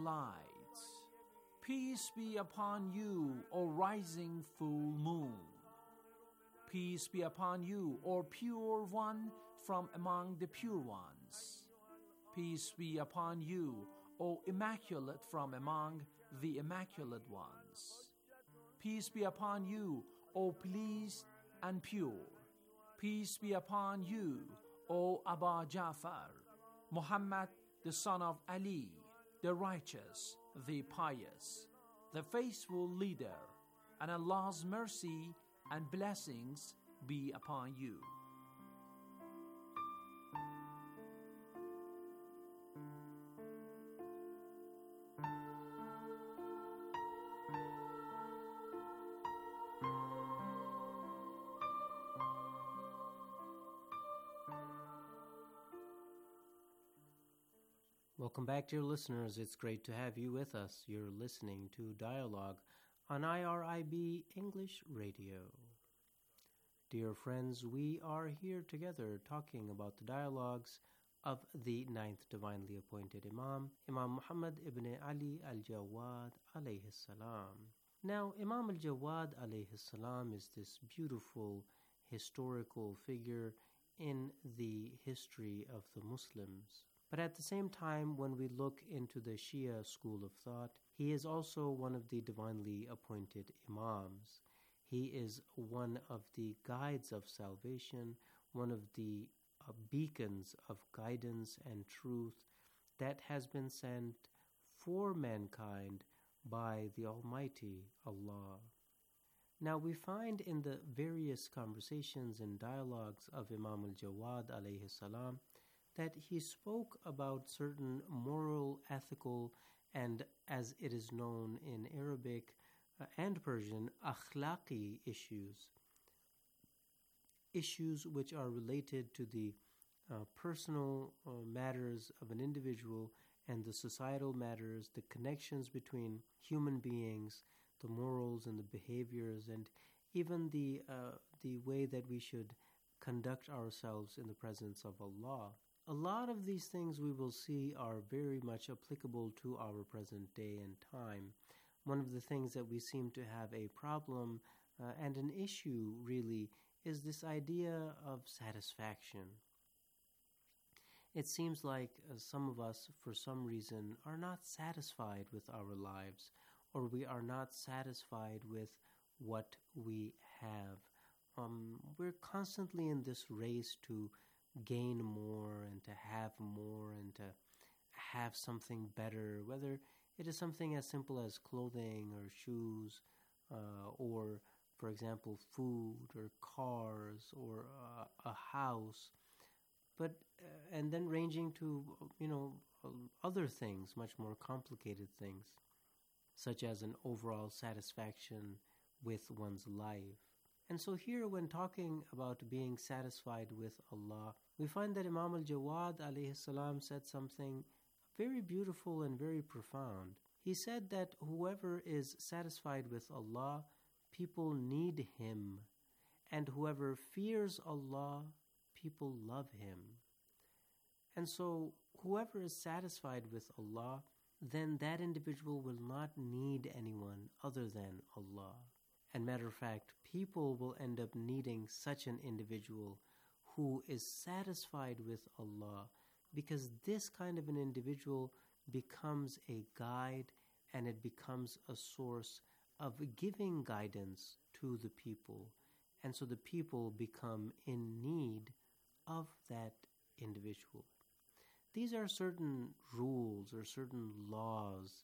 lights. Peace be upon you, O rising full moon. Peace be upon you, O pure one from among the pure ones. Peace be upon you, O immaculate from among the immaculate ones. Peace be upon you, O pleased and pure. Peace be upon you, O Aba Ja'far, Muhammad the son of Ali, the righteous, the pious, the faithful leader, and Allah's mercy and blessings be upon you. Welcome back, dear listeners. It's great to have you with us. You're listening to Dialogue on IRIB English Radio. Dear friends, we are here together talking about the dialogues of the ninth divinely appointed Imam, Imam Muhammad ibn Ali al-Jawad alayhi salam. Now, Imam al-Jawad alayhi salam is this beautiful historical figure in the history of the Muslims. But at the same time, when we look into the Shia school of thought, he is also one of the divinely appointed Imams. He is one of the guides of salvation, one of the beacons of guidance and truth that has been sent for mankind by the Almighty Allah. Now we find in the various conversations and dialogues of Imam al-Jawad alayhi salam that he spoke about certain moral, ethical, and as it is known in Arabic and Persian, akhlaqi issues. Issues which are related to the personal matters of an individual and the societal matters, the connections between human beings, the morals and the behaviors, and even the way that we should conduct ourselves in the presence of Allah. A lot of these things we will see are very much applicable to our present day and time. One of the things that we seem to have a problem and an issue really is this idea of satisfaction. It seems like some of us, for some reason, are not satisfied with our lives, or we are not satisfied with what we have. We're constantly in this race to gain more and to have have something better, whether it is something as simple as clothing or shoes or, for example, food or cars or a house, but and then ranging to other things, much more complicated things, such as an overall satisfaction with one's life. And so here, when talking about being satisfied with Allah, we find that Imam al-Jawad alayhi salam said something very beautiful and very profound. He said that whoever is satisfied with Allah, people need him, and whoever fears Allah, people love him. And so whoever is satisfied with Allah, then that individual will not need anyone other than Allah. And matter of fact, people will end up needing such an individual who is satisfied with Allah, because this kind of an individual becomes a guide and it becomes a source of giving guidance to the people. And so the people become in need of that individual. These are certain rules or certain laws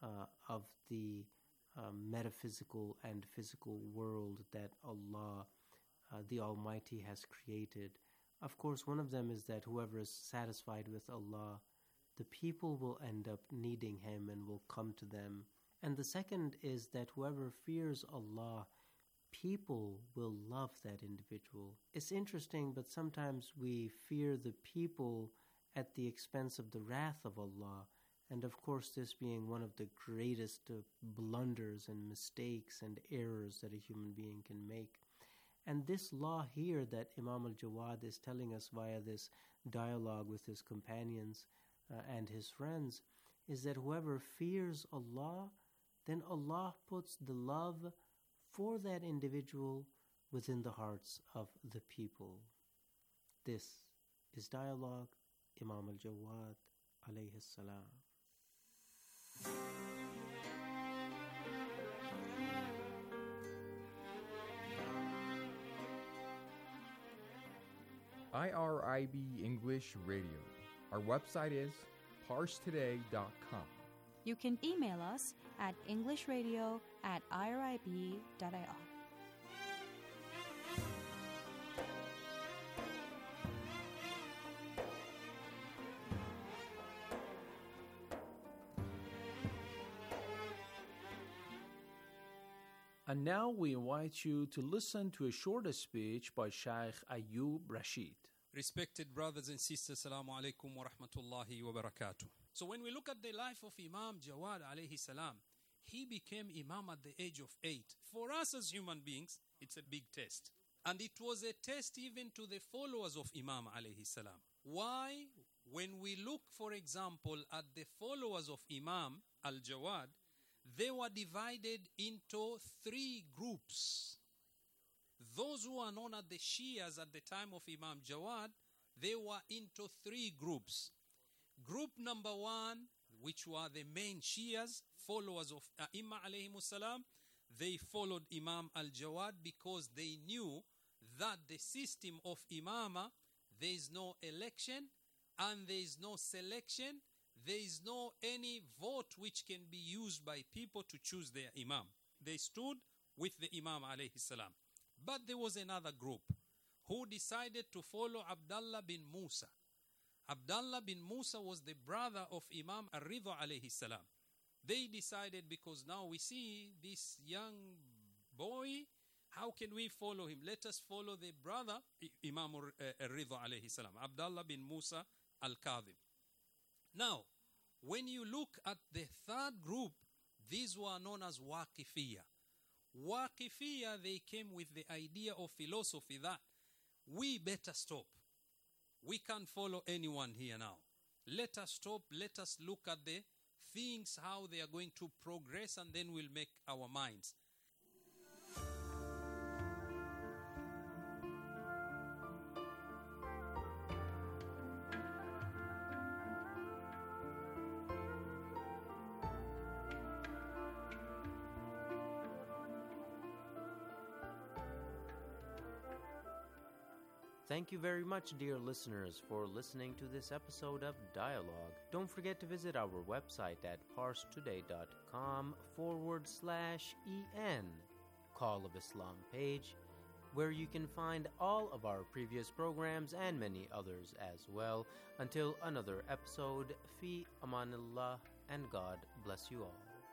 of the metaphysical and physical world that Allah, the Almighty, has created. Of course, one of them is that whoever is satisfied with Allah, the people will end up needing him and will come to them. And the second is that whoever fears Allah, people will love that individual. It's interesting, but sometimes we fear the people at the expense of the wrath of Allah. And of course, this being one of the greatest blunders and mistakes and errors that a human being can make. And this law here that Imam al-Jawad is telling us via this dialogue with his companions and his friends is that whoever fears Allah, then Allah puts the love for that individual within the hearts of the people. This is Dialogue, Imam al-Jawad alayhi salam. IRIB English Radio. Our website is parstoday.com. You can email us at englishradio@irib.ir. And now we invite you to listen to a short speech by Sheikh Ayub Rashid. Respected brothers and sisters, Assalamu alaikum wa rahmatullahi wa barakatuh. So when we look at the life of Imam Jawad alayhi salam, he became Imam at the age of 8. For us as human beings, it's a big test. And it was a test even to the followers of Imam alayhi salam. Why? When we look, for example, at the followers of Imam al-Jawad, they were divided into 3 groups. Those who are known as the Shias at the time of Imam Jawad, they were into 3 groups. Group number 1, which were the main Shias, followers of Imam alayhimus salam, they followed Imam al-Jawad because they knew that the system of Imama, there is no election and there is no selection, there is no any vote which can be used by people to choose their Imam. They stood with the Imam alayhi salam. But there was another group who decided to follow Abdullah bin Musa. Abdullah bin Musa was the brother of Imam al-Ridha alayhi salam. They decided, because now we see this young boy, how can we follow him? Let us follow the brother, Imam al-Ridha alayhi salam, Abdullah bin Musa al-Kadhim. Now, when you look at the third group, these were known as Waqifiyya. Waqifiyya, they came with the idea of philosophy that we better stop. We can't follow anyone here now. Let us stop, let us look at the things, how they are going to progress, and then we'll make our minds. Thank you very much, dear listeners, for listening to this episode of Dialogue. Don't forget to visit our website at parstoday.com/en, Call of Islam page, where you can find all of our previous programs and many others as well. Until another episode, fi amanillah, and God bless you all.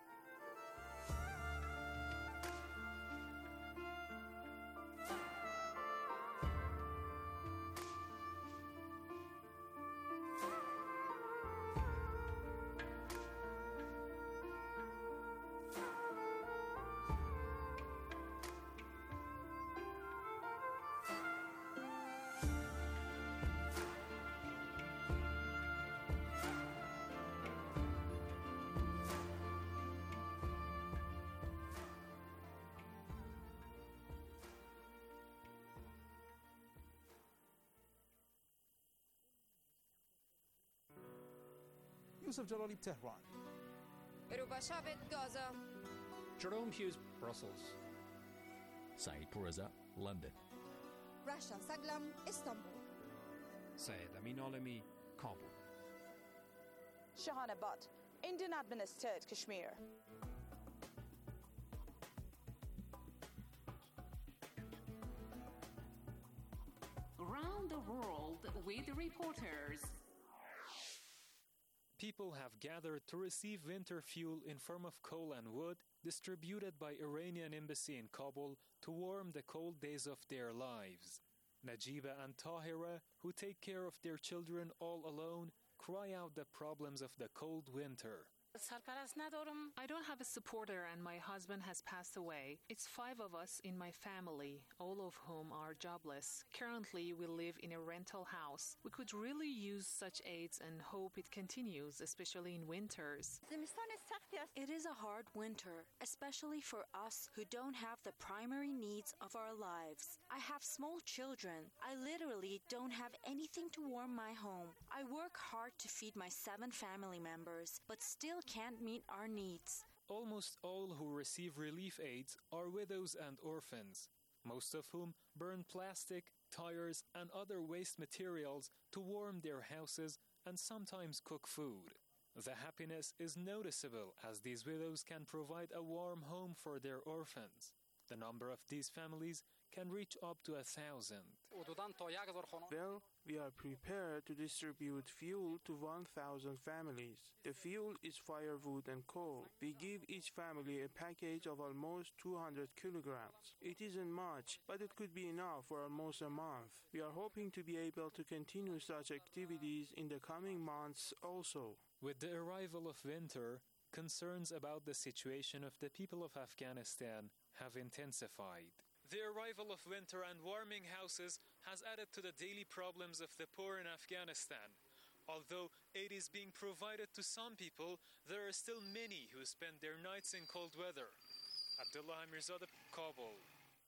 Yusuf Jalali, Tehran. Ruba Shabit, Gaza. Jerome Hughes, Brussels. Saeed Pourreza, London. Rasha Saglam, Istanbul. Syed Amin Alami, Kabul. Shahana Butt, Indian administered Kashmir. Around the world with reporters. People have gathered to receive winter fuel in form of coal and wood distributed by Iranian embassy in Kabul to warm the cold days of their lives. Najiba and Tahira, who take care of their children all alone, cry out the problems of the cold winter. I don't have a supporter and my husband has passed away. It's 5 of us in my family, all of whom are jobless. Currently, we live in a rental house. We could really use such aids and hope it continues, especially in winters. It is a hard winter, especially for us who don't have the primary needs of our lives. I have small children. I literally don't have anything to warm my home. I work hard to feed my 7 family members, but still can't meet our needs. Almost all who receive relief aids are widows and orphans, most of whom burn plastic, tires, and other waste materials to warm their houses and sometimes cook food. The happiness is noticeable as these widows can provide a warm home for their orphans. The number of these families can reach up to 1,000. Well, we are prepared to distribute fuel to 1,000 families. The fuel is firewood and coal. We give each family a package of almost 200 kilograms. It isn't much, but it could be enough for almost a month. We are hoping to be able to continue such activities in the coming months also. With the arrival of winter, concerns about the situation of the people of Afghanistan have intensified. The arrival of winter and warming houses has added to the daily problems of the poor in Afghanistan. Although aid is being provided to some people, there are still many who spend their nights in cold weather. Abdullah Amirzadeh, Kabul.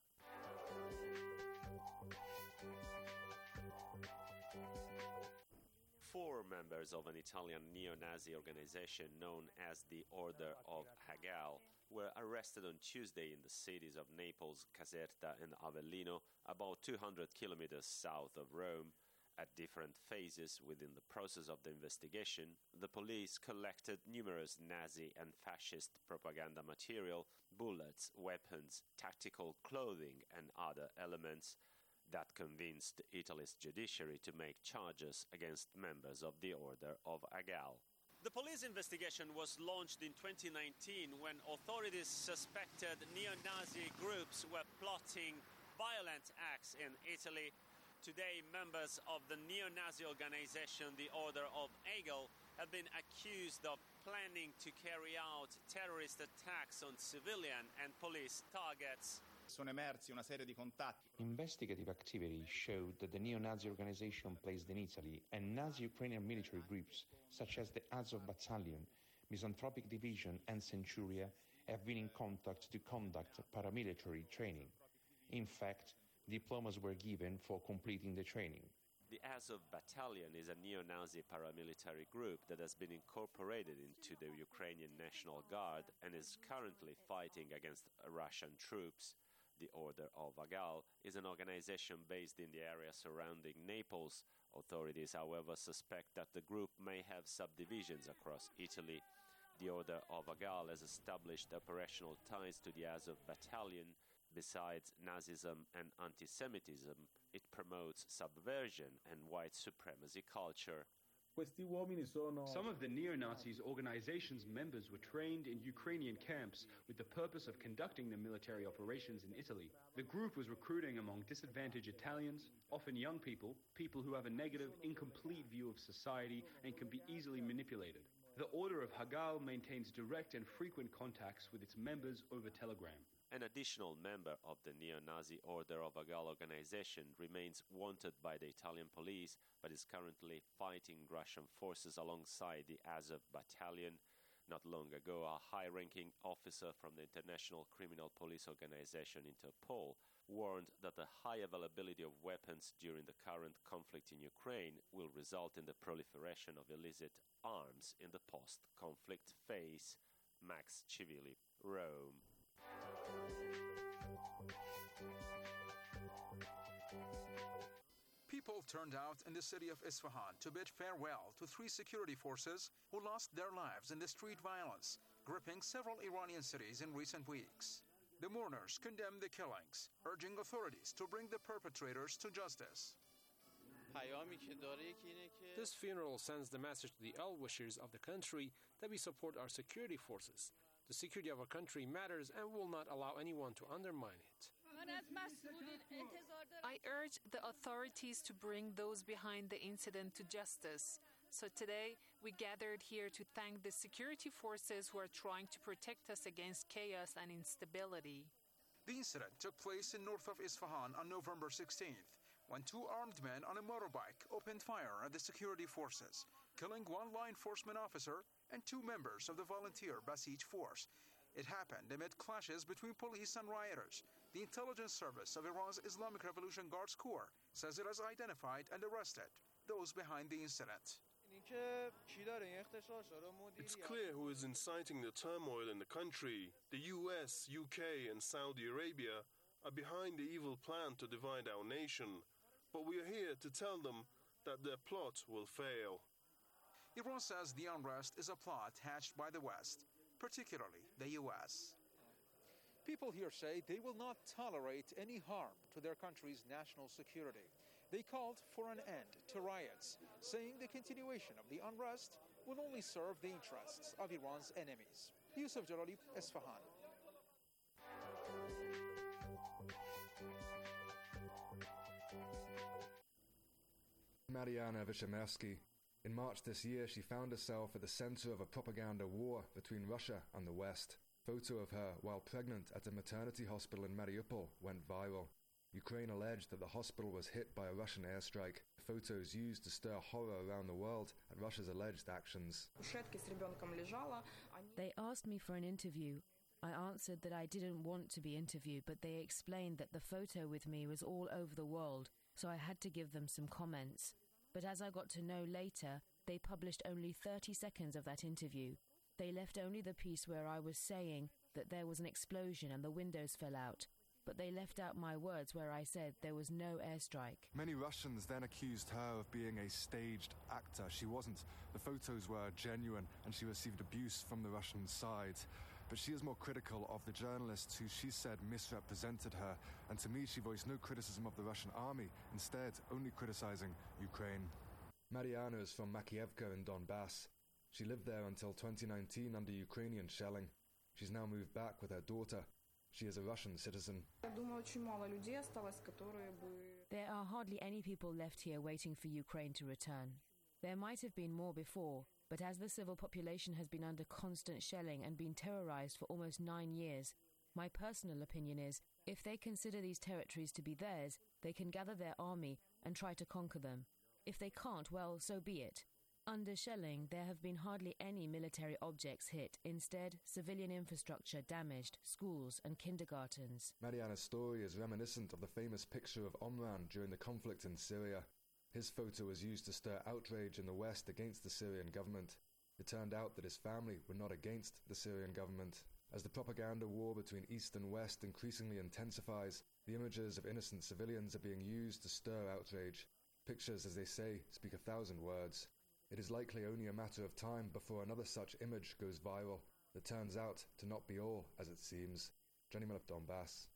Four members of an Italian neo-Nazi organization known as the Order of Haggal were arrested on Tuesday in the cities of Naples, Caserta, and Avellino, about 200 kilometers south of Rome. At different phases within the process of the investigation, the police collected numerous Nazi and fascist propaganda material, bullets, weapons, tactical clothing, and other elements that convinced Italy's judiciary to make charges against members of the Order of Haggal. The police investigation was launched in 2019 when authorities suspected neo-Nazi groups were plotting violent acts in Italy. Today, members of the neo-Nazi organization, the Order of Haggal, have been accused of planning to carry out terrorist attacks on civilian and police targets. Sono emersi una serie di contatti. Investigative activity showed that the neo-Nazi organization placed in Italy and Nazi-Ukrainian military groups such as the Azov Battalion, Misanthropic Division and Centuria have been in contact to conduct paramilitary training. In fact, diplomas were given for completing the training. The Azov Battalion is a neo-Nazi paramilitary group that has been incorporated into the Ukrainian National Guard and is currently fighting against Russian troops. The Order of Haggal is an organization based in the area surrounding Naples. Authorities, however, suspect that the group may have subdivisions across Italy. The Order of Haggal has established operational ties to the Azov Battalion. Besides Nazism and anti-Semitism, it promotes subversion and white supremacy culture. Some of the neo-Nazis organization's members were trained in Ukrainian camps with the purpose of conducting the military operations in Italy. The group was recruiting among disadvantaged Italians, often young people, people who have a negative, incomplete view of society and can be easily manipulated. The Order of Haggal maintains direct and frequent contacts with its members over Telegram. An additional member of the neo-Nazi Order of Haggal organization remains wanted by the Italian police, but is currently fighting Russian forces alongside the Azov Battalion. Not long ago, a high-ranking officer from the International Criminal Police Organization Interpol warned that the high availability of weapons during the current conflict in Ukraine will result in the proliferation of illicit arms in the post-conflict phase. Max Civilli, Rome. People turned out in the city of Isfahan to bid farewell to 3 security forces who lost their lives in the street violence, gripping several Iranian cities in recent weeks. The mourners condemned the killings, urging authorities to bring the perpetrators to justice. This funeral sends the message to the well-wishers of the country that we support our security forces. The security of our country matters and will not allow anyone to undermine it. I urge the authorities to bring those behind the incident to justice. So today, We gathered here to thank the security forces who are trying to protect us against chaos and instability. The incident took place in north of Isfahan on November 16th, when two armed men on a motorbike opened fire at the security forces, killing one law enforcement officer and two members of the volunteer Basij force. It happened amid clashes between police and rioters. The intelligence service of Iran's Islamic Revolution Guards Corps says it has identified and arrested those behind the incident. It's clear who is inciting the turmoil in the country. The US, UK, and Saudi Arabia are behind the evil plan to divide our nation. But we are here to tell them that their plot will fail. Iran says the unrest is a plot hatched by the West, particularly the US. People here say they will not tolerate any harm to their country's national security. They called for an end to riots, saying the continuation of the unrest will only serve the interests of Iran's enemies. Yusuf Jalali, Isfahan. Mariana Vishamersky. In March this year, she found herself at the center of a propaganda war between Russia and the West. Photo of her while pregnant at a maternity hospital in Mariupol went viral. Ukraine alleged that the hospital was hit by a Russian airstrike. Photos used to stir horror around the world at Russia's alleged actions. They asked me for an interview. I answered that I didn't want to be interviewed, but they explained that the photo with me was all over the world, so I had to give them some comments. But as I got to know later, they published only 30 seconds of that interview. They left only the piece where I was saying that there was an explosion and the windows fell out. But they left out my words where I said there was no airstrike. Many Russians then accused her of being a staged actor. She wasn't. The photos were genuine and she received abuse from the Russian side. But she is more critical of the journalists who she said misrepresented her. And to me, she voiced no criticism of the Russian army, instead only criticizing Ukraine. Mariana is from Makievka in Donbass. She lived there until 2019 under Ukrainian shelling. She's now moved back with her daughter. She is a Russian citizen. There are hardly any people left here waiting for Ukraine to return. There might have been more before, but as the civil population has been under constant shelling and been terrorized for almost 9 years, my personal opinion is, if they consider these territories to be theirs, they can gather their army and try to conquer them. If they can't, well, so be it. Under shelling, there have been hardly any military objects hit. Instead, civilian infrastructure damaged, schools and kindergartens. Mariana's story is reminiscent of the famous picture of Omran during the conflict in Syria. His photo was used to stir outrage in the West against the Syrian government. It turned out that his family were not against the Syrian government. As the propaganda war between East and West increasingly intensifies, the images of innocent civilians are being used to stir outrage. Pictures, as they say, speak 1,000 words. It is likely only a matter of time before another such image goes viral that turns out to not be all as it seems. Johnny Miller, Donbass.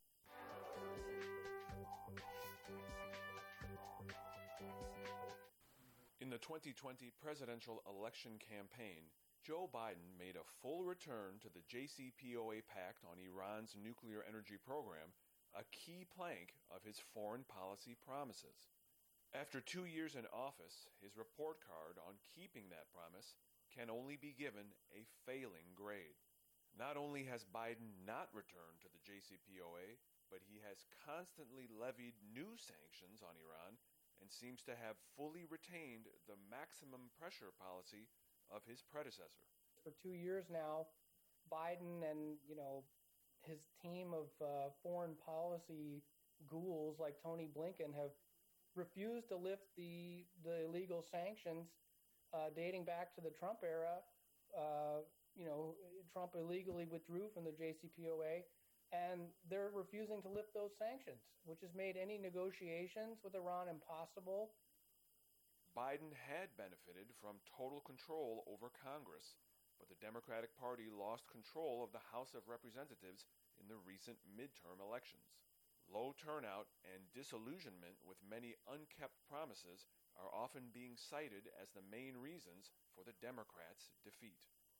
In the 2020 presidential election campaign, Joe Biden made a full return to the JCPOA pact on Iran's nuclear energy program, a key plank of his foreign policy promises. After 2 years in office, his report card on keeping that promise can only be given a failing grade. Not only has Biden not returned to the JCPOA, but he has constantly levied new sanctions on Iran and seems to have fully retained the maximum pressure policy of his predecessor. For 2 years now, Biden and, his team of foreign policy ghouls like Tony Blinken have refused to lift the illegal sanctions dating back to the Trump era. Trump illegally withdrew from the JCPOA, and they're refusing to lift those sanctions, which has made any negotiations with Iran impossible. Biden had benefited from total control over Congress, but the Democratic Party lost control of the House of Representatives in the recent midterm elections. Low turnout and disillusionment with many unkept promises are often being cited as the main reasons for the Democrats' defeat.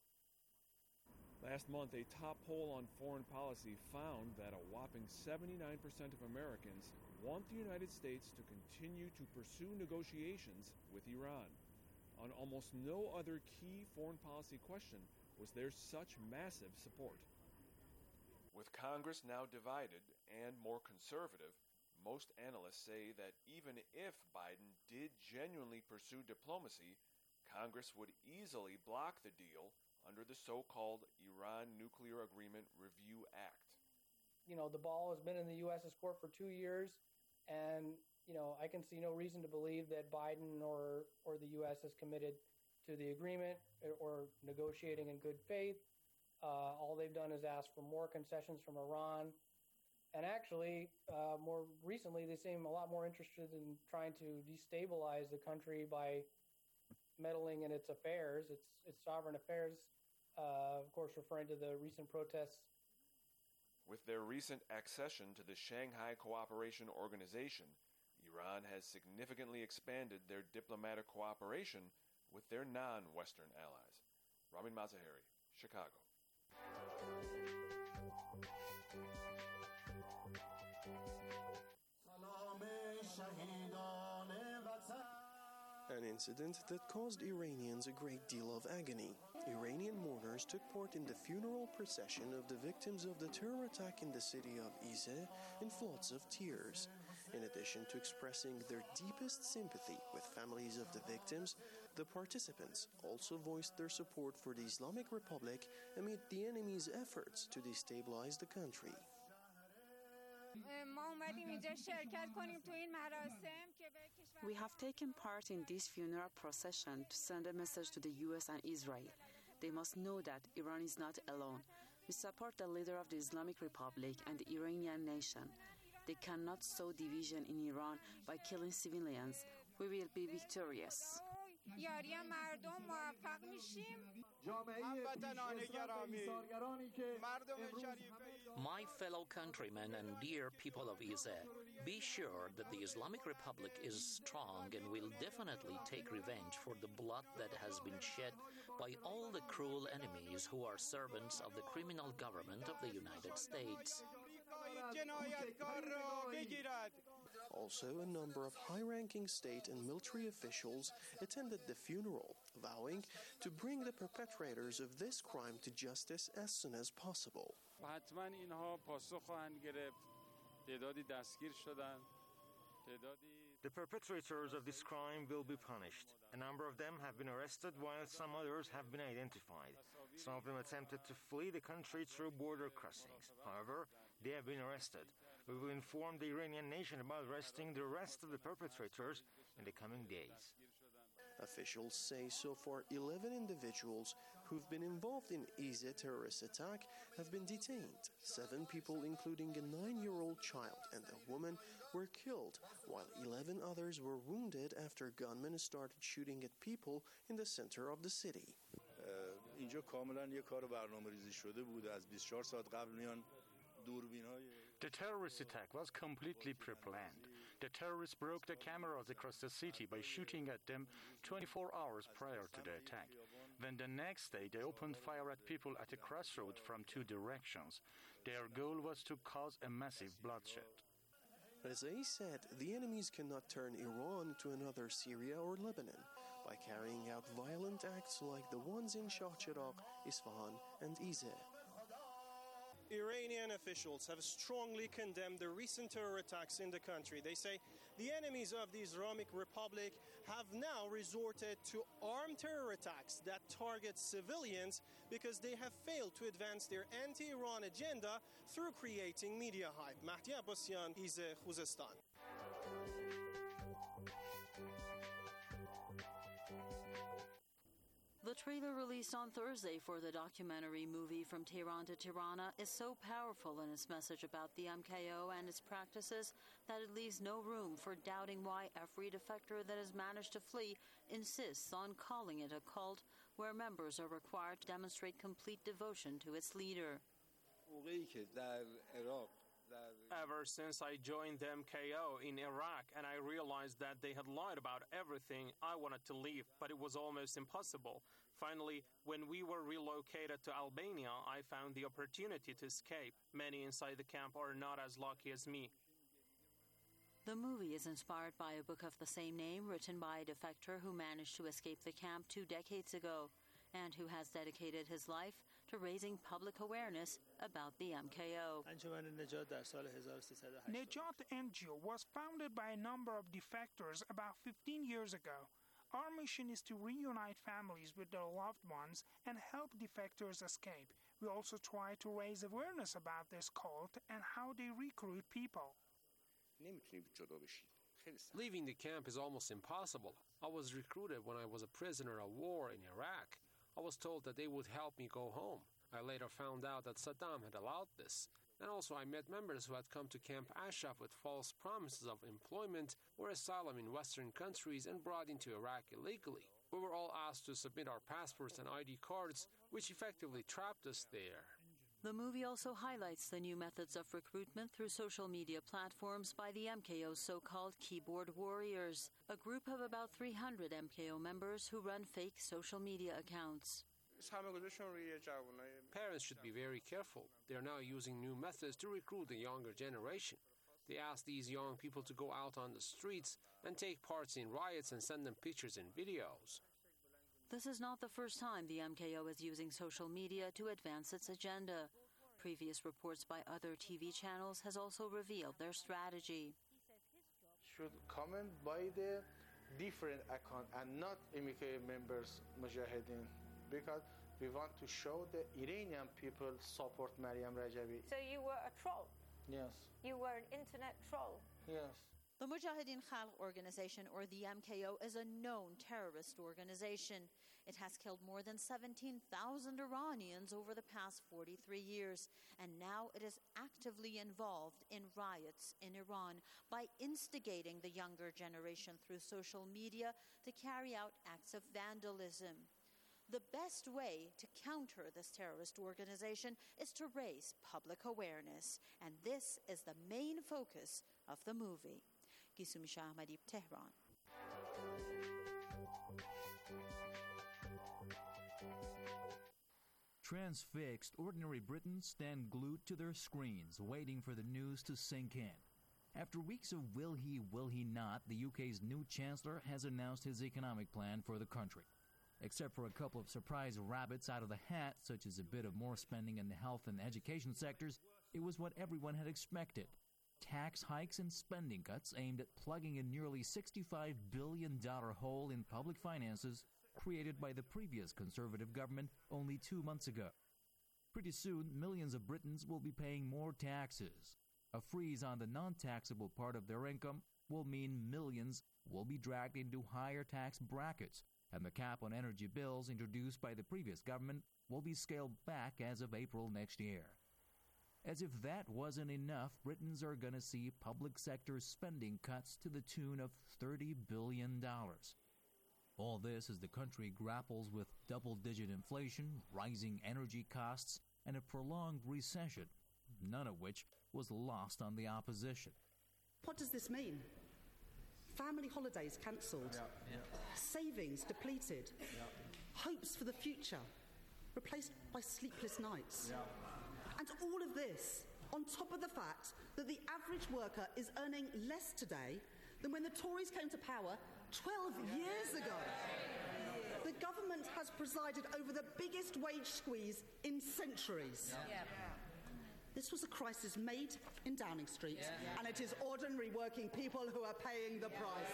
Last month, a top poll on foreign policy found that a whopping 79% of Americans want the United States to continue to pursue negotiations with Iran. On almost no other key foreign policy question was there such massive support. With Congress now divided and more conservative, most analysts say that even if Biden did genuinely pursue diplomacy, Congress would easily block the deal under the so-called Iran Nuclear Agreement Review Act. The ball has been in the U.S.'s court for 2 years, and I can see no reason to believe that Biden or the U.S. is committed to the agreement or negotiating in good faith. All they've done is ask for more concessions from Iran. And actually, more recently, they seem a lot more interested in trying to destabilize the country by meddling in its affairs, its sovereign affairs, of course, referring to the recent protests. With their recent accession to the Shanghai Cooperation Organization, Iran has significantly expanded their diplomatic cooperation with their non-Western allies. Ramin Mazaheri, Chicago. An incident that caused Iranians a great deal of agony. Iranian mourners took part in the funeral procession of the victims of the terror attack in the city of Izeh in floods of tears. In addition to expressing their deepest sympathy with families of the victims, the participants also voiced their support for the Islamic Republic amid the enemy's efforts to destabilize the country. We have taken part in this funeral procession to send a message to the U.S. and Israel. They must know that Iran is not alone. We support the leader of the Islamic Republic and the Iranian nation. They cannot sow division in Iran by killing civilians. We will be victorious. My fellow countrymen and dear people of Izeh, be sure that the Islamic Republic is strong and will definitely take revenge for the blood that has been shed by all the cruel enemies who are servants of the criminal government of the United States. Also, a number of high-ranking state and military officials attended the funeral, vowing to bring the perpetrators of this crime to justice as soon as possible. The perpetrators of this crime will be punished. A number of them have been arrested, while some others have been identified. Some of them attempted to flee the country through border crossings. However, they have been arrested. We will inform the Iranian nation about arresting the rest of the perpetrators in the coming days. Officials say so far 11 individuals who've been involved in Izeh terrorist attack have been detained. 7 people, including a 9-year-old child and a woman, were killed, while 11 others were wounded after gunmen started shooting at people in the center of the city. اینجا کاملا یک کار برنامه‌ریزی شده بود. از 24 ساعت قبل میان دوربین‌های The terrorist attack was completely pre-planned. The terrorists broke the cameras across the city by shooting at them 24 hours prior to the attack. Then the next day, they opened fire at people at a crossroad from 2 directions. Their goal was to cause a massive bloodshed. Rezai said the enemies cannot turn Iran to another Syria or Lebanon by carrying out violent acts like the ones in Shah Cheragh, Isfahan, and Izeh. Iranian officials have strongly condemned the recent terror attacks in the country. They say the enemies of the Islamic Republic have now resorted to armed terror attacks that target civilians because they have failed to advance their anti-Iran agenda through creating media hype. Mahdi Abbasian, Izeh, Khuzestan. The trailer released on Thursday for the documentary movie From Tehran to Tirana is so powerful in its message about the MKO and its practices that it leaves no room for doubting why every defector that has managed to flee insists on calling it a cult where members are required to demonstrate complete devotion to its leader. Ever since I joined the MKO in Iraq and I realized that they had lied about everything, I wanted to leave, but it was almost impossible. Finally, when we were relocated to Albania, I found the opportunity to escape. Many inside the camp are not as lucky as me. The movie is inspired by a book of the same name written by a defector who managed to escape the camp 2 decades ago and who has dedicated his life to raising public awareness about the MKO. Nejat NGO was founded by a number of defectors about 15 years ago. Our mission is to reunite families with their loved ones and help defectors escape. We also try to raise awareness about this cult and how they recruit people. Leaving the camp is almost impossible. I was recruited when I was a prisoner of war in Iraq. I was told that they would help me go home. I later found out that Saddam had allowed this. And also I met members who had come to Camp Ashraf with false promises of employment or asylum in Western countries and brought into Iraq illegally. We were all asked to submit our passports and ID cards, which effectively trapped us there. The movie also highlights the new methods of recruitment through social media platforms by the MKO's so-called keyboard warriors, a group of about 300 MKO members who run fake social media accounts. Parents should be very careful. They are now using new methods to recruit the younger generation. They ask these young people to go out on the streets and take part in riots and send them pictures and videos. This is not the first time the MKO is using social media to advance its agenda. Previous reports by other TV channels has also revealed their strategy. Should comment by the different account and not MKO members Mujahideen, because we want to show the Iranian people support Maryam Rajavi. So you were a troll? Yes. You were an internet troll? Yes. The Mujahideen Khalq organization, or the MKO, is a known terrorist organization. It has killed more than 17,000 Iranians over the past 43 years, and now it is actively involved in riots in Iran by instigating the younger generation through social media to carry out acts of vandalism. The best way to counter this terrorist organization is to raise public awareness, and this is the main focus of the movie. Gisumi Shahmadi, Tehran. Transfixed, ordinary Britons stand glued to their screens, waiting for the news to sink in. After weeks of will he not, the UK's new Chancellor has announced his economic plan for the country. Except for a couple of surprise rabbits out of the hat, such as a bit of more spending in the health and education sectors, it was what everyone had expected. Tax hikes and spending cuts aimed at plugging a nearly $65 billion hole in public finances created by the previous Conservative government only 2 months ago. Pretty soon, millions of Britons will be paying more taxes. A freeze on the non-taxable part of their income will mean millions will be dragged into higher tax brackets, and the cap on energy bills introduced by the previous government will be scaled back as of April next year. As if that wasn't enough, Britons are going to see public sector spending cuts to the tune of $30 billion. All this as the country grapples with double-digit inflation, rising energy costs, and a prolonged recession, none of which was lost on the opposition. What does this mean? Family holidays cancelled, savings depleted, hopes for the future replaced by sleepless nights. And all of this on top of the fact that the average worker is earning less today than when the Tories came to power 12 years ago. The government has presided over the biggest wage squeeze in centuries. This was a crisis made in Downing Street, and it is ordinary working people who are paying the price.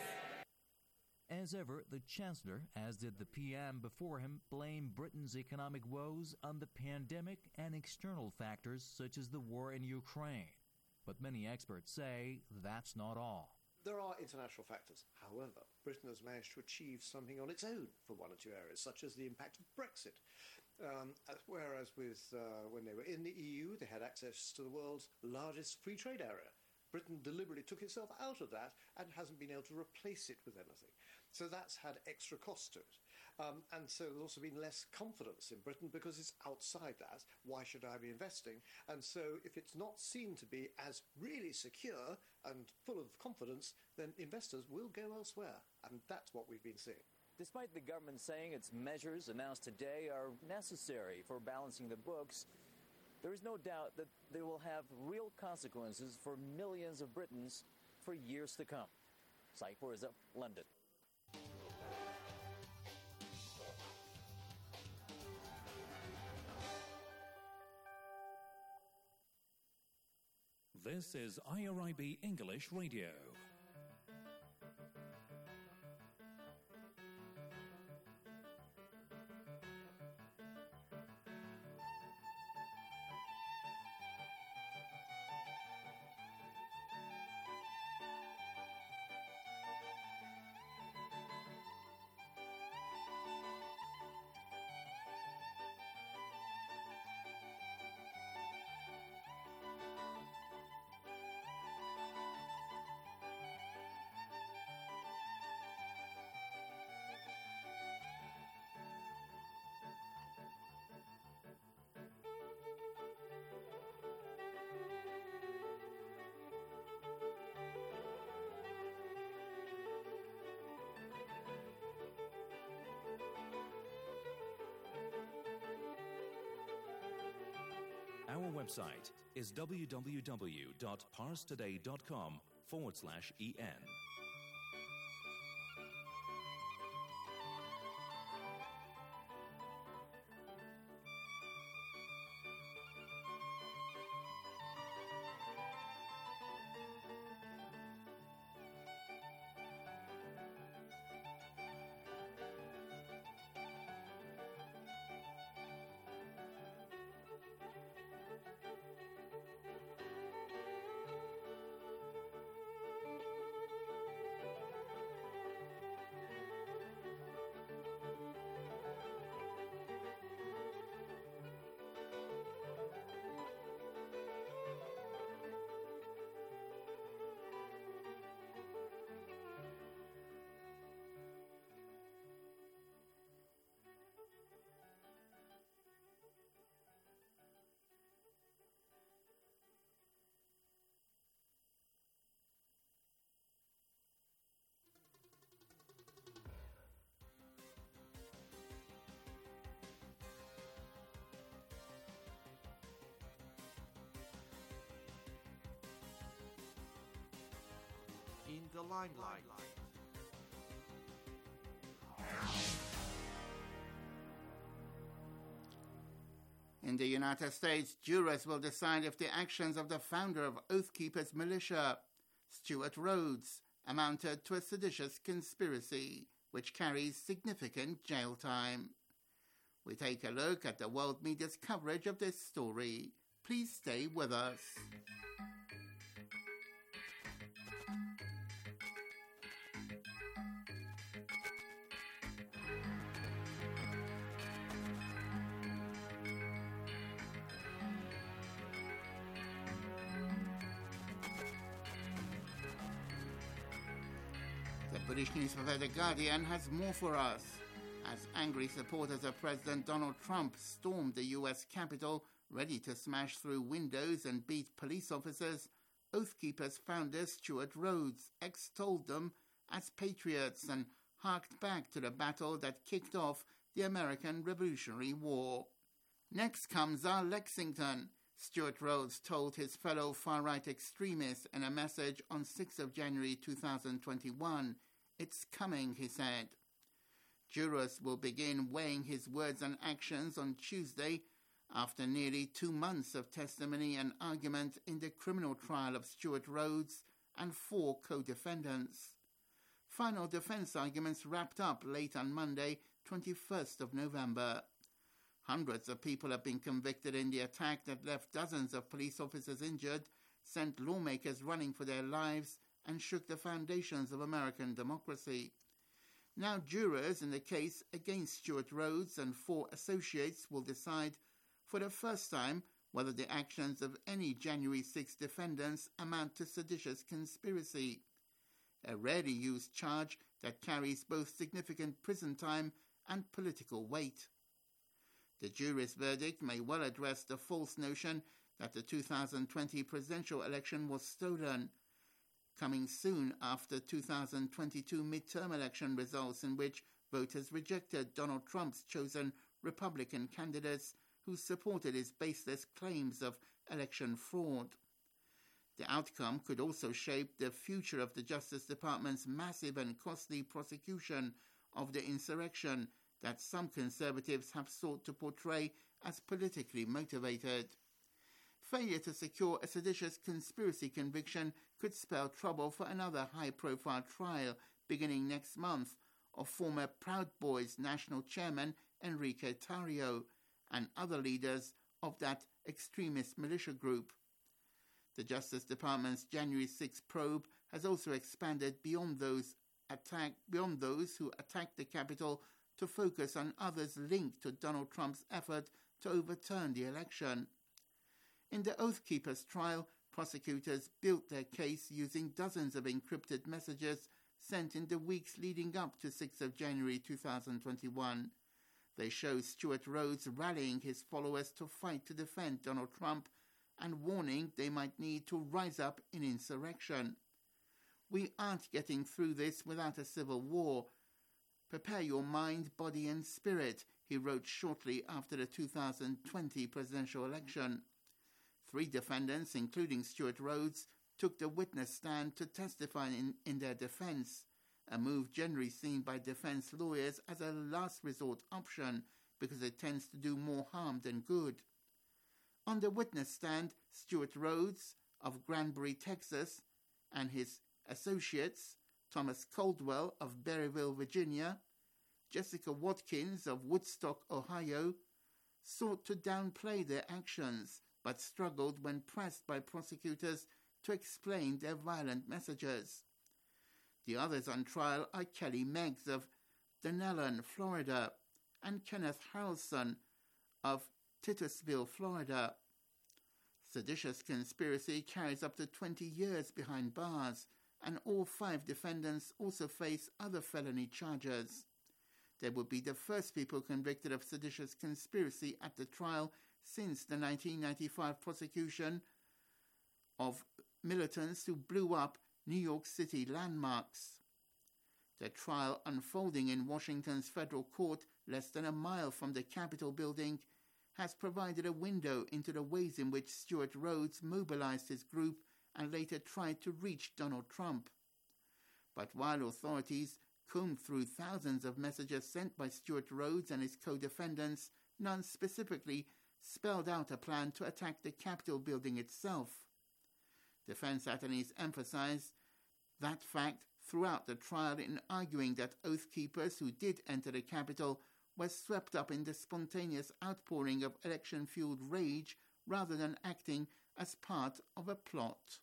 As ever, the Chancellor, as did the PM before him, blamed Britain's economic woes on the pandemic and external factors such as the war in Ukraine. But many experts say that's not all. There are international factors. However, Britain has managed to achieve something on its own for one or two areas, such as the impact of Brexit. Whereas when they were in the EU, they had access to the world's largest free trade area. Britain deliberately took itself out of that and hasn't been able to replace it with anything. So that's had extra cost to it. And so there's also been less confidence in Britain because it's outside that. Why should I be investing? And so if it's not seen to be as really secure and full of confidence, then investors will go elsewhere. And that's what we've been seeing. Despite the government saying its measures announced today are necessary for balancing the books, there is no doubt that they will have real consequences for millions of Britons for years to come. Saeed Mirza, London. This is IRIB English Radio. Our website is www.parstoday.com/en. In the limelight. In the United States, jurors will decide if the actions of the founder of Oath Keepers militia, Stuart Rhodes, amounted to a seditious conspiracy, which carries significant jail time. We take a look at the world media's coverage of this story. Please stay with us. The British newspaper The Guardian has more for us. As angry supporters of President Donald Trump stormed the US Capitol, ready to smash through windows and beat police officers, Oath Keepers founder Stuart Rhodes extolled them as patriots and harked back to the battle that kicked off the American Revolutionary War. Next comes our Lexington. Stuart Rhodes told his fellow far-right extremists in a message on 6th of January 2021, "It's coming," he said. Jurors will begin weighing his words and actions on Tuesday after nearly 2 months of testimony and argument in the criminal trial of Stuart Rhodes and 4 co-defendants. Final defense arguments wrapped up late on Monday, 21st of November. Hundreds of people have been convicted in the attack that left dozens of police officers injured, sent lawmakers running for their lives, and shook the foundations of American democracy. Now jurors in the case against Stuart Rhodes and 4 associates will decide for the first time whether the actions of any January 6 defendants amount to seditious conspiracy, a rarely used charge that carries both significant prison time and political weight. The jury's verdict may well address the false notion that the 2020 presidential election was stolen, coming soon after 2022 midterm election results in which voters rejected Donald Trump's chosen Republican candidates who supported his baseless claims of election fraud. The outcome could also shape the future of the Justice Department's massive and costly prosecution of the insurrection that some conservatives have sought to portray as politically motivated. Failure to secure a seditious conspiracy conviction could spell trouble for another high-profile trial beginning next month of former Proud Boys national chairman Enrique Tarrio and other leaders of that extremist militia group. The Justice Department's January 6 probe has also expanded beyond those who attacked the Capitol to focus on others linked to Donald Trump's effort to overturn the election. In the Oath Keepers trial, prosecutors built their case using dozens of encrypted messages sent in the weeks leading up to 6th of January 2021. They show Stuart Rhodes rallying his followers to fight to defend Donald Trump and warning they might need to rise up in insurrection. "We aren't getting through this without a civil war. Prepare your mind, body and spirit," he wrote shortly after the 2020 presidential election. 3 defendants, including Stuart Rhodes, took the witness stand to testify in their defense, a move generally seen by defense lawyers as a last resort option because it tends to do more harm than good. On the witness stand, Stuart Rhodes of Granbury, Texas, and his associates, Thomas Caldwell of Berryville, Virginia, Jessica Watkins of Woodstock, Ohio, sought to downplay their actions but struggled when pressed by prosecutors to explain their violent messages. The others on trial are Kelly Meggs of Dunellen, Florida, and Kenneth Harrelson of Titusville, Florida. Seditious conspiracy carries up to 20 years behind bars, and all 5 defendants also face other felony charges. They would be the first people convicted of seditious conspiracy at the trial since the 1995 prosecution of militants who blew up New York City landmarks. The trial unfolding in Washington's federal court less than a mile from the Capitol building has provided a window into the ways in which Stuart Rhodes mobilized his group and later tried to reach Donald Trump. But while authorities combed through thousands of messages sent by Stuart Rhodes and his co-defendants, none specifically spelled out a plan to attack the Capitol building itself. Defense attorneys emphasized that fact throughout the trial in arguing that Oath Keepers who did enter the Capitol were swept up in the spontaneous outpouring of election-fueled rage rather than acting as part of a plot.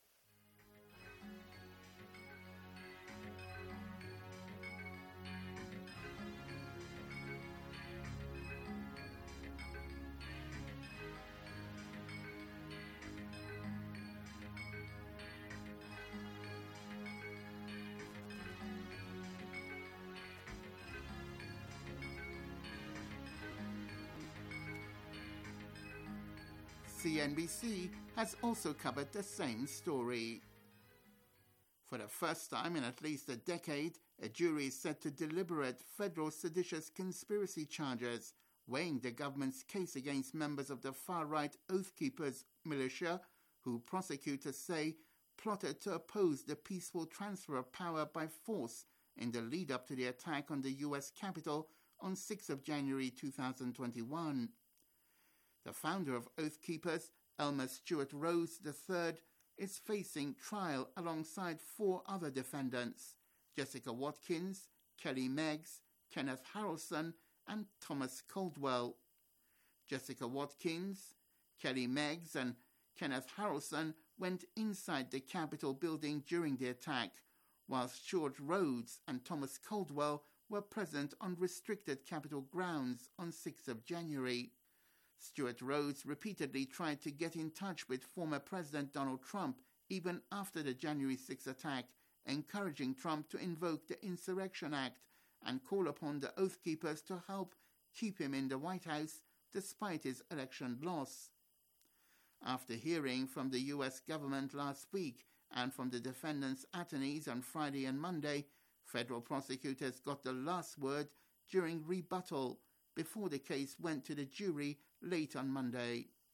CNBC has also covered the same story. For the first time in at least a decade, a jury is set to deliberate federal seditious conspiracy charges, weighing the government's case against members of the far-right Oath Keepers militia, who prosecutors say plotted to oppose the peaceful transfer of power by force in the lead-up to the attack on the U.S. Capitol on 6th of January 2021. The founder of Oath Keepers, Elmer Stuart Rhodes III, is facing trial alongside 4 other defendants, Jessica Watkins, Kelly Meggs, Kenneth Harrelson, and Thomas Caldwell. Jessica Watkins, Kelly Meggs, and Kenneth Harrelson went inside the Capitol building during the attack, while Stuart Rhodes and Thomas Caldwell were present on restricted Capitol grounds on 6th of January. Stuart Rhodes repeatedly tried to get in touch with former President Donald Trump even after the January 6 attack, encouraging Trump to invoke the Insurrection Act and call upon the Oath Keepers to help keep him in the White House despite his election loss. After hearing from the U.S. government last week and from the defendants' attorneys on Friday and Monday, federal prosecutors got the last word during rebuttal before the case went to the jury late on Monday.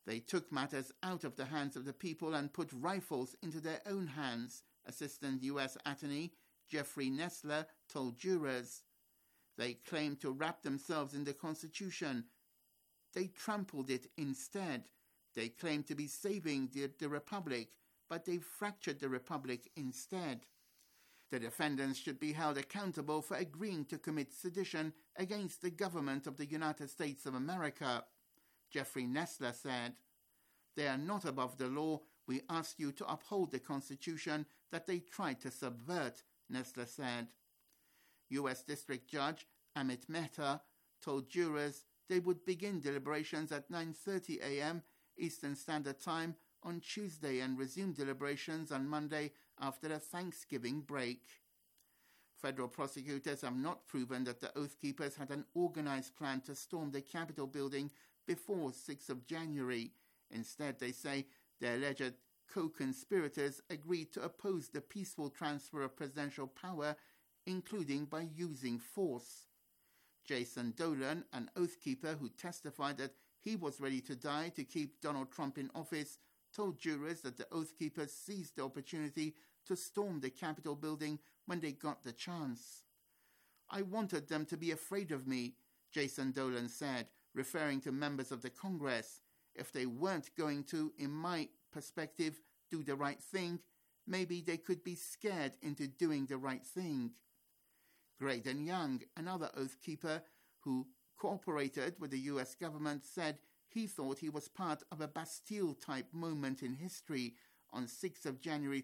They took matters out of the hands of the people and put rifles into their own hands, Assistant U.S. Attorney Jeffrey Nestler told jurors. They claimed to wrap themselves in the Constitution. They trampled it instead. They claimed to be saving the Republic, but they fractured the Republic instead. The defendants should be held accountable for agreeing to commit sedition against the government of the United States of America, Jeffrey Nestler said. They are not above the law. We ask you to uphold the Constitution that they tried to subvert, Nestler said. U.S. District Judge Amit Mehta told jurors they would begin deliberations at 9:30 a.m. Eastern Standard Time on Tuesday and resume deliberations on Monday after a Thanksgiving break. Federal prosecutors have not proven that the Oath Keepers had an organized plan to storm the Capitol building before 6th of January. Instead, they say the alleged co-conspirators agreed to oppose the peaceful transfer of presidential power, including by using force. Jason Dolan, an Oath Keeper who testified that he was ready to die to keep Donald Trump in office, told jurors that the Oath Keepers seized the opportunity to storm the Capitol building when they got the chance. I wanted them to be afraid of me, Jason Dolan said, referring to members of the Congress. If they weren't going to, in my perspective, do the right thing, maybe they could be scared into doing the right thing. Graydon Young, another Oath Keeper who cooperated with the U.S. government, said he thought he was part of a Bastille-type moment in history on 6th of January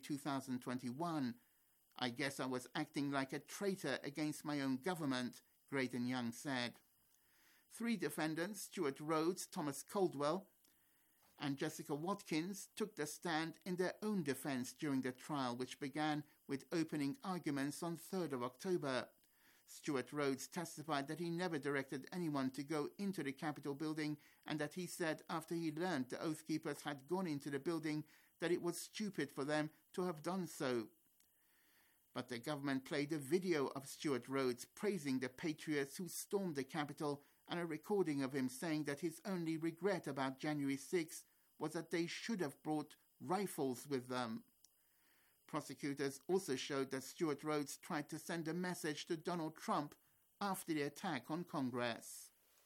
2021. I guess I was acting like a traitor against my own government, Graydon Young said. 3 defendants, Stuart Rhodes, Thomas Caldwell, and Jessica Watkins, took the stand in their own defense during the trial, which began with opening arguments on 3rd of October. Stuart Rhodes testified that he never directed anyone to go into the Capitol building and that he said after he learned the Oath Keepers had gone into the building that it was stupid for them to have done so. But the government played a video of Stuart Rhodes praising the patriots who stormed the Capitol and a recording of him saying that his only regret about January 6th was that they should have brought rifles with them. Prosecutors also showed that Stuart Rhodes tried to send a message to Donald Trump after the attack on Congress.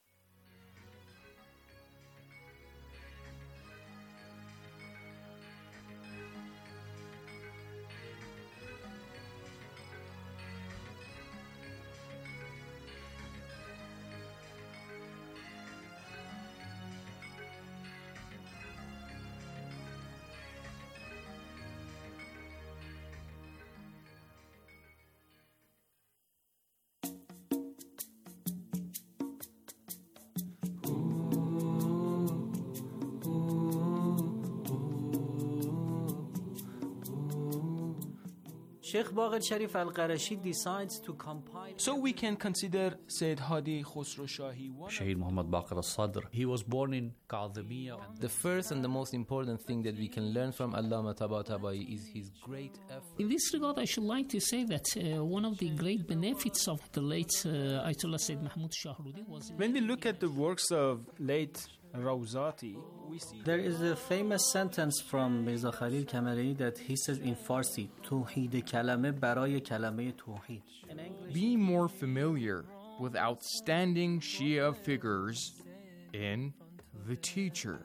Sheikh Baqir Sharif Al-Qarashi decides to compile. So we can consider Sayyid Hadi Khosrow Shahi one. Shaheed Muhammad Baqir al-Sadr. He was born in Kadhimiya. The first and the most important thing that we can learn from Allama Tabatabai is his great effort. In this regard, I should like to say that one of the great benefits of the late Ayatollah Sayyid Mahmoud Shahrudi was... When we look at the works of late Rawzati, we see... There is a famous sentence from Mirza Khalil Kamarei that he says in Farsi, Tawheed kalame baraye kalame tawheed. Be more familiar with outstanding Shia figures in The Teacher.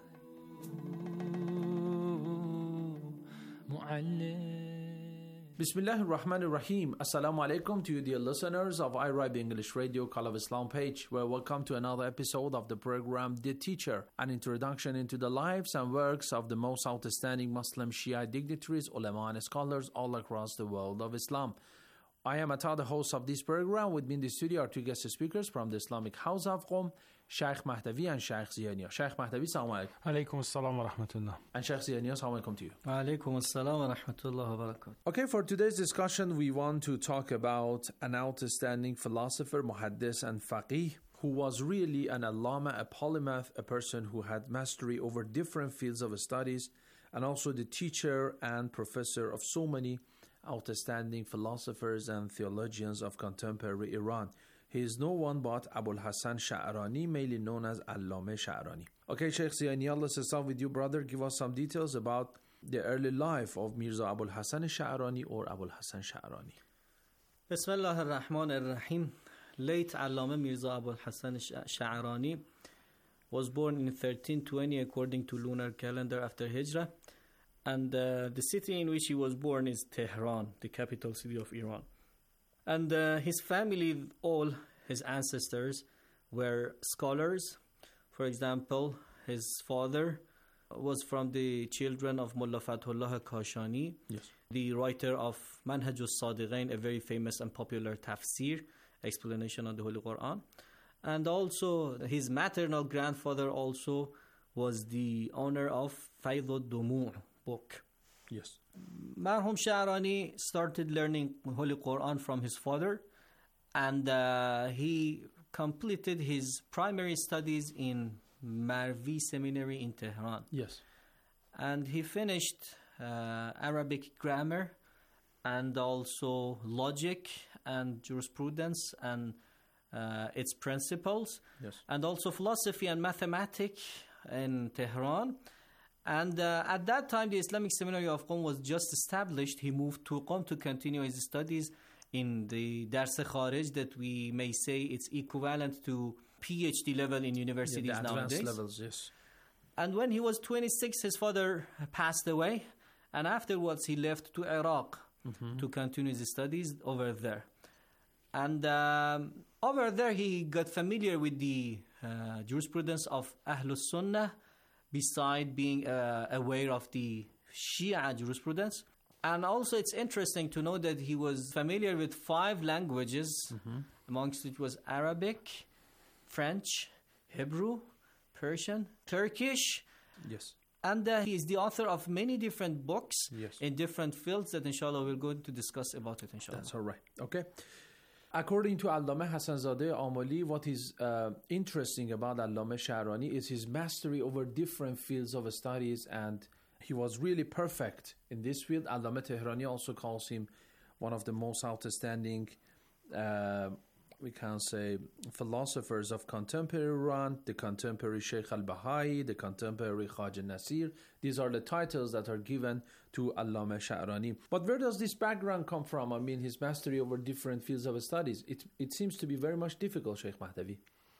Bismillahir Rahmanir Rahim. Assalamu alaikum to you, dear listeners of IRIB English Radio Call of Islam page. Well, welcome to another episode of the program The Teacher, an introduction into the lives and works of the most outstanding Muslim Shia dignitaries, ulama and scholars all across the world of Islam. I am Atta, the host of this program. With me in the studio are 2 guest speakers from the Islamic House of Qom, Sheikh Mahdavi and Sheikh Ziyania. Sheikh Mahdavi, assalamu alaikum. Alaikum assalam wa rahmatullah. And Sheikh Ziyania, assalamu alaikum to you. Alaikum assalam wa rahmatullah wa barakatuh. Okay, for today's discussion, we want to talk about an outstanding philosopher, muhaddis and faqih, who was really an allama, a polymath, a person who had mastery over different fields of studies, and also the teacher and professor of so many outstanding philosophers and theologians of contemporary Iran. He is no one but Abul Hassan Sha'rani, mainly known as Allame Sha'rani. Okay, Sheikh Ziya, let's start with you, brother. Give us some details about the early life of Mirza Abul Hassan Sha'rani or Abul Hassan Sha'rani. Bismillah ar-Rahman ar-Rahim. Late Allame Mirza Abul Hassan Sha'rani was born in 1320 according to lunar calendar after Hijrah. And the city in which he was born is Tehran, the capital city of Iran. And his family, all his ancestors, were scholars. For example, his father was from the children of Mullah Fathullah Kashani, the writer of Manhaj al-Sadiqain, a very famous and popular tafsir, explanation of the Holy Quran. And also his maternal grandfather also was the owner of Fayd al-Dumu' book. Yes. Marhum Sha'rani started learning Holy Quran from his father, and he completed his primary studies in Marvi Seminary in Tehran. Yes. And he finished Arabic grammar and also logic and jurisprudence and its principles, and also philosophy and mathematics in Tehran. And at that time, the Islamic Seminary of Qom was just established. He moved to Qom to continue his studies in the Dars Kharij, that we may say it's equivalent to PhD level in universities nowadays. Advanced levels, yes. And when he was 26, his father passed away. And afterwards, he left to Iraq to continue his studies over there. And over there, he got familiar with the jurisprudence of Ahlus Sunnah, beside being aware of the Shia jurisprudence. And also it's interesting to know that he was familiar with 5 languages, amongst which was Arabic, French, Hebrew, Persian, Turkish. Yes. And he is the author of many different books in different fields that inshallah we're going to discuss about it inshallah. That's all right. Okay. According to Allame Hassanzadeh Amali, what is interesting about Allame Sha'rani is his mastery over different fields of studies, and he was really perfect in this field. Allame Tehrani also calls him one of the most outstanding, we can say, philosophers of contemporary Iran, the contemporary Sheikh al-Bahai, the contemporary Khaja Nasir. These are the titles that are given to Allame Sha'rani. But where does this background come from? I mean, his mastery over different fields of studies. It seems to be very much difficult, Sheikh Mahdavi.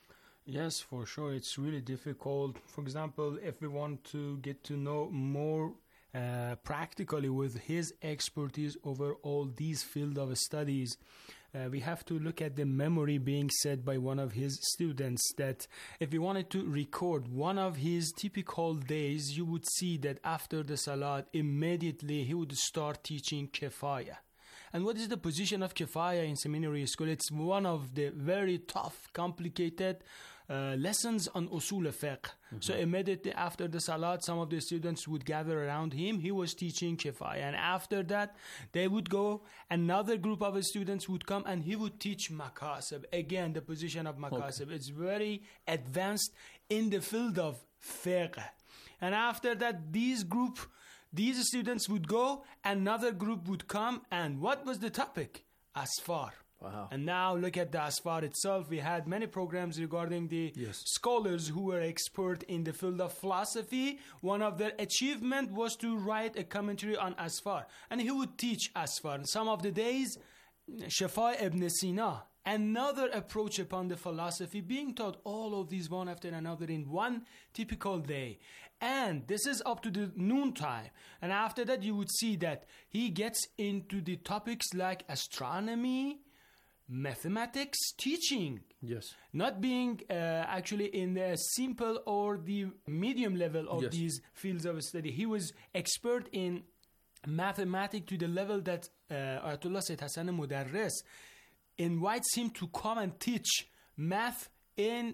Yes, for sure. It's really difficult. For example, if we want to get to know more practically with his expertise over all these fields of studies, we have to look at the memory being said by one of his students, that if we wanted to record one of his typical days, you would see that after the Salat, immediately he would start teaching Kifaya. And what is the position of Kifaya in seminary school? It's one of the very tough, complicated lessons on usul fiqh. So immediately after the salat, some of the students would gather around him. He was teaching Kifaya. And after that, they would go, another group of students would come and he would teach Makasib. Again, the position of Makasib. It's very advanced in the field of fiqh. And after that, these students would go, another group would come, and what was the topic? Asfar. Wow. And now look at the Asfar itself. We had many programs regarding the scholars who were expert in the field of philosophy. One of their achievement was to write a commentary on Asfar. And he would teach Asfar. And some of the days, Shafa ibn Sina, another approach upon the philosophy, being taught all of these one after another in one typical day. And this is up to the noon time. And after that, you would see that he gets into the topics like astronomy, mathematics, teaching. Yes. Not being actually in the simple or the medium level of these fields of study. He was expert in mathematics to the level that Ayatollah Sayyid Hassan Mudarris invites him to come and teach math in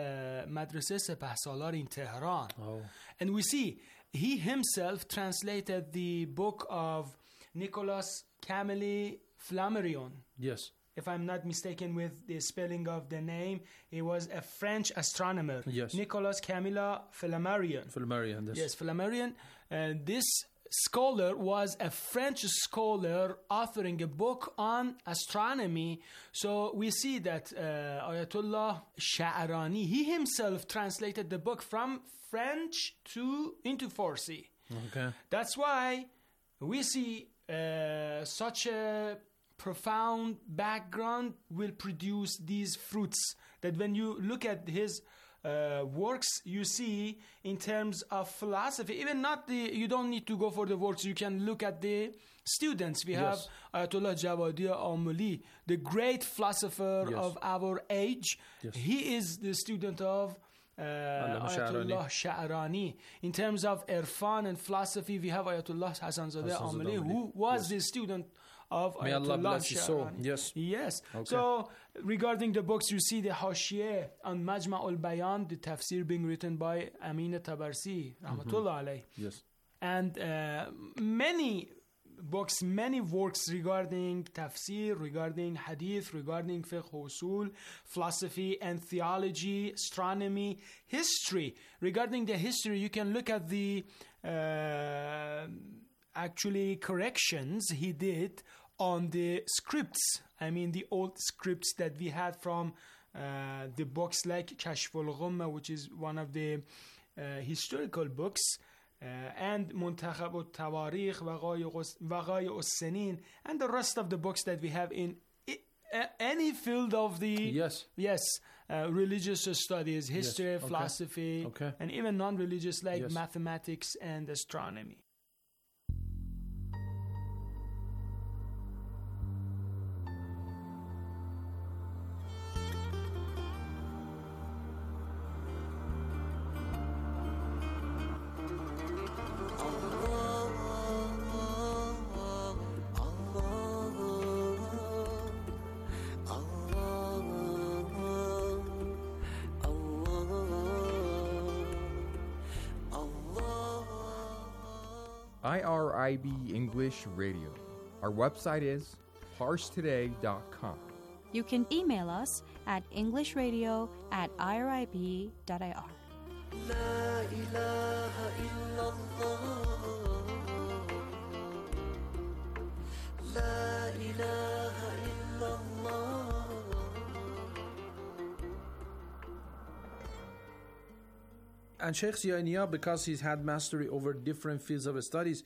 Madrasa Sepah Salar in Tehran. And we see he himself translated the book of Nicolas Camille Flammarion. Yes. If I'm not mistaken with the spelling of the name, he was a French astronomer. Yes. Nicolas Camille Flammarion. Flammarion, yes. Yes, Flammarion. This scholar was a French scholar authoring a book on astronomy. So we see that Ayatollah Sha'arani, he himself translated the book from French into Farsi. Okay. That's why we see such a profound background will produce these fruits, that when you look at his works, you see in terms of philosophy, even not you don't need to go for the works, you can look at the students. We have Ayatollah Jawadi Amuli, the great philosopher of our age. He is the student of Ayatollah Sha'arani. In terms of Irfan and philosophy, we have Ayatollah Hassanzadeh Amuli, who was the student of Ayatollah Sha'arani. Yes. Okay. So regarding the books, you see the Hashiyeh on Majma' al-Bayan, the tafsir being written by Amin Tabarsi, Rahmatullah alayh. Yes. And many books, many works regarding tafsir, regarding hadith, regarding fiqh usul, philosophy and theology, astronomy, history. Regarding the history, you can look at the actually corrections he did on the scripts. I mean the old scripts that we had from the books like Kashf al-Ghumma, which is one of the historical books, and Muntakhab al-Tawarikh, Waghai al-Sinin, and the rest of the books that we have in any field of the religious studies, history, philosophy, and even non-religious like mathematics and astronomy. IRIB English Radio. Our website is parstoday.com. You can email us at englishradio@irib.ir. La ilaha illallah. La ilaha illallah. And Sheikh Ziyania, because he's had mastery over different fields of studies,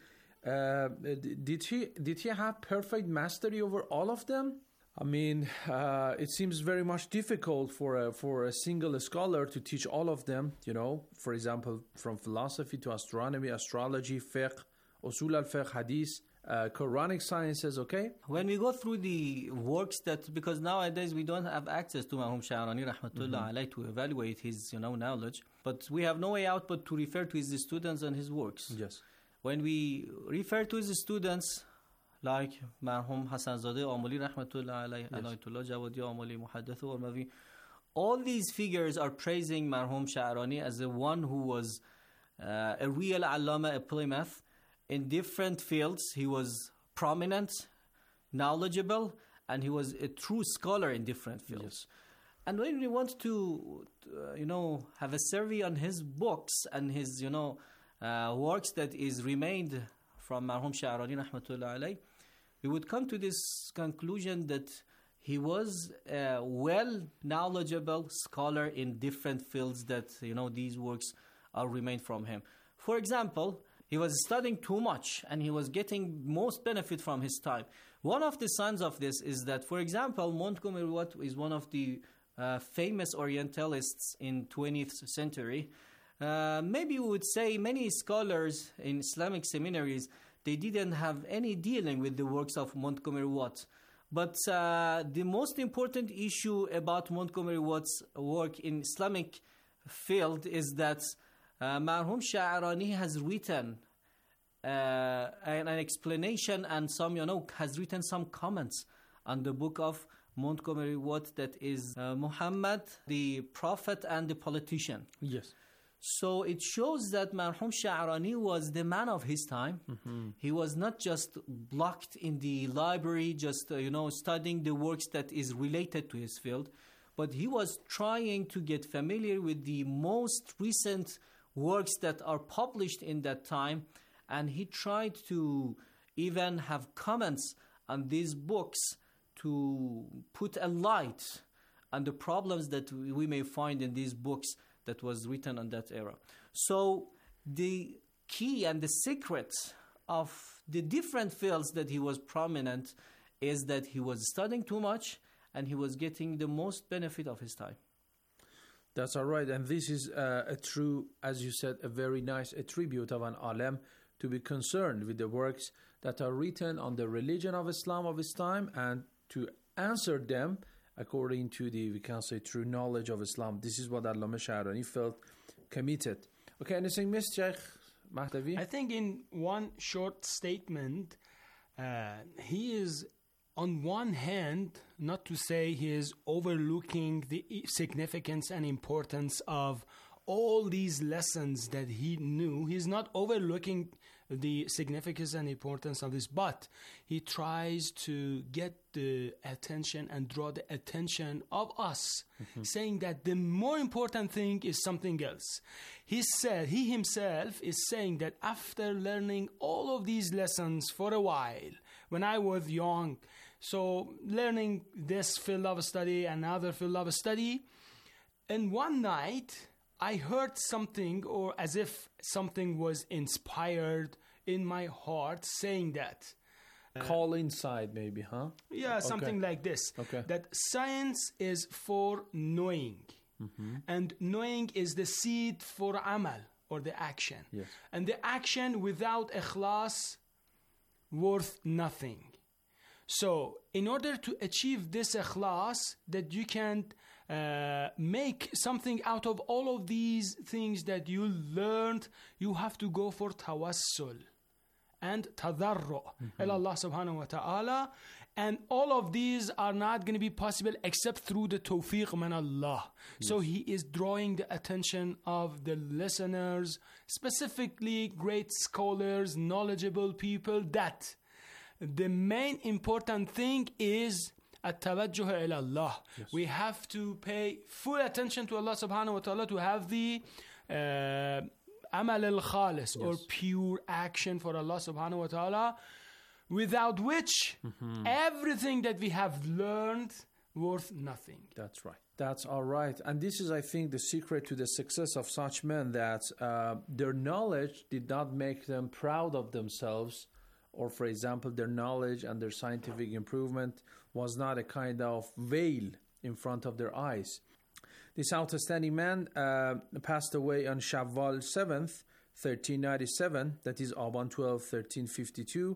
did he have perfect mastery over all of them? I mean, it seems very much difficult for a single scholar to teach all of them. You know, for example, from philosophy to astronomy, astrology, fiqh, usul al-fiqh, hadith, Quranic sciences. Okay. When we go through the works that, because nowadays we don't have access to Marhum Sha'arani rahmatullah alayh to evaluate his knowledge, but we have no way out but to refer to his students and his works. Yes. When we refer to his students, like Marhum Hassanzadeh Amuli rahmatullah alayh, Ayatollah Jawadi Amuli, Muhaddith Urmavi, all these figures are praising Marhum Sha'arani as the one who was a real allama, a polymath. In different fields, he was prominent, knowledgeable, and he was a true scholar in different fields. Yes. And when we want to, have a survey on his books and his, works that is remained from Marhum Sha'arani rahmatullah alayh, we would come to this conclusion that he was a well knowledgeable scholar in different fields that, these works are remained from him. For example, he was studying too much and he was getting most benefit from his time. One of the signs of this is that, for example, Montgomery Watt is one of the famous Orientalists in 20th century. Maybe we would say many scholars in Islamic seminaries, they didn't have any dealing with the works of Montgomery Watt. But the most important issue about Montgomery Watt's work in Islamic field is that Marhum Sha'arani has written an explanation and has written some comments on the book of Montgomery Watt, that is Muhammad, the prophet and the politician. Yes. So it shows that Marhum Sha'arani was the man of his time. Mm-hmm. He was not just blocked in the library, just studying the works that is related to his field, but he was trying to get familiar with the most recent works that are published in that time and he tried to even have comments on these books to put a light on the problems that we may find in these books that was written on that era. So the key and the secret of the different fields that he was prominent is that he was studying too much and he was getting the most benefit of his time. That's all right. And this is a true, as you said, a very nice attribute of an alim, to be concerned with the works that are written on the religion of Islam of his time and to answer them according to the, we can say, true knowledge of Islam. This is what Allama Sha'rani felt committed. Okay, anything missed, Sheikh Mahdavi? I think in one short statement, he is, on one hand, not to say he is overlooking the significance and importance of all these lessons that he knew. He's not overlooking the significance and importance of this, but he tries to get the attention and draw the attention of us, saying that the more important thing is something else. He himself is saying that after learning all of these lessons for a while, when I was young, so learning this field of study and another field of study, and one night I heard something, or as if something was inspired in my heart, saying that. Call inside, maybe, huh? Yeah, something like this. Okay. That science is for knowing. And knowing is the seed for amal, or the action. Yes. And the action without ikhlas, worth nothing. So, in order to achieve this ikhlas, that you can make something out of all of these things that you learned, you have to go for tawassul and tadarru' ila Allah subhanahu wa ta'ala. And all of these are not going to be possible except through the tawfiq min Allah. So he is drawing the attention of the listeners, specifically great scholars, knowledgeable people, that the main important thing is at-tawajjuh ila Allah. We have to pay full attention to Allah subhanahu wa ta'ala to have the amal al-khalis, or pure action for Allah subhanahu wa ta'ala, without which everything that we have learned worth nothing. That's right. That's all right. And this is, I think, the secret to the success of such men, that their knowledge did not make them proud of themselves, or, for example, their knowledge and their scientific improvement was not a kind of veil in front of their eyes. This outstanding man passed away on Shawwal 7th, 1397, that is Aban 12th, 1352.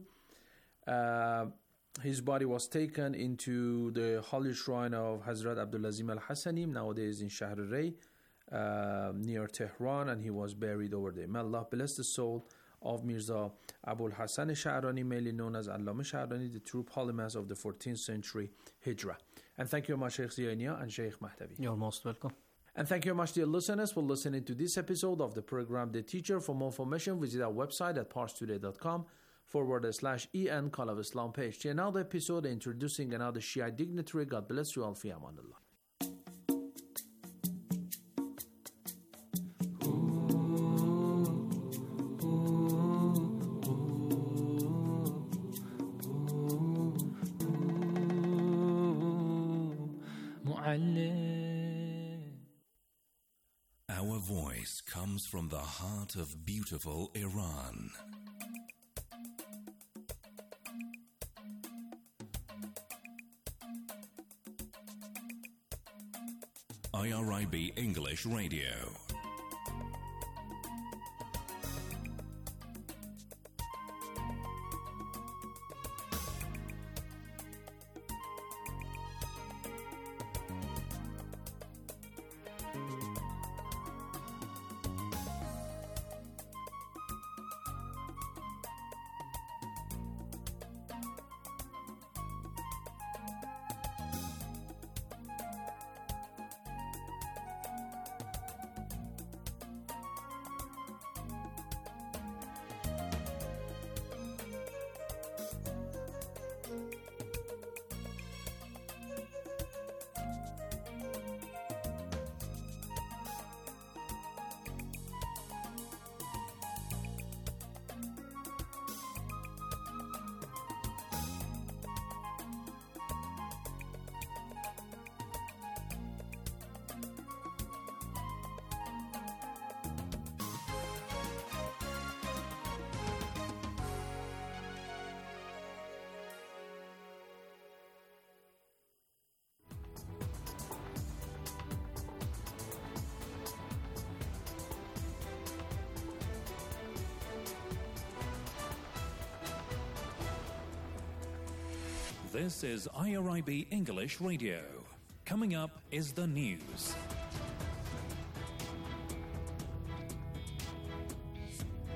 His body was taken into the holy shrine of Hazrat Abdulazim al-Hassani, nowadays in Shahr al-Ray, near Tehran, and he was buried over there. May Allah bless the soul of Mirza Abul Hassan Sha'rani, mainly known as Allama Sha'rani, the true polymath of the 14th century Hijrah. And thank you very much, Sheikh Ziyania and Sheikh Mahdavi. You're most welcome. And thank you very much, dear listeners, for listening to this episode of the program The Teacher. For more information, visit our website at parstoday.com/en Call of Islam page. To another episode introducing another Shia dignitary. God bless you all. Fi amanillah. Our voice comes from the heart of beautiful Iran. IRIB English Radio. This is IRIB English Radio. Coming up is the news.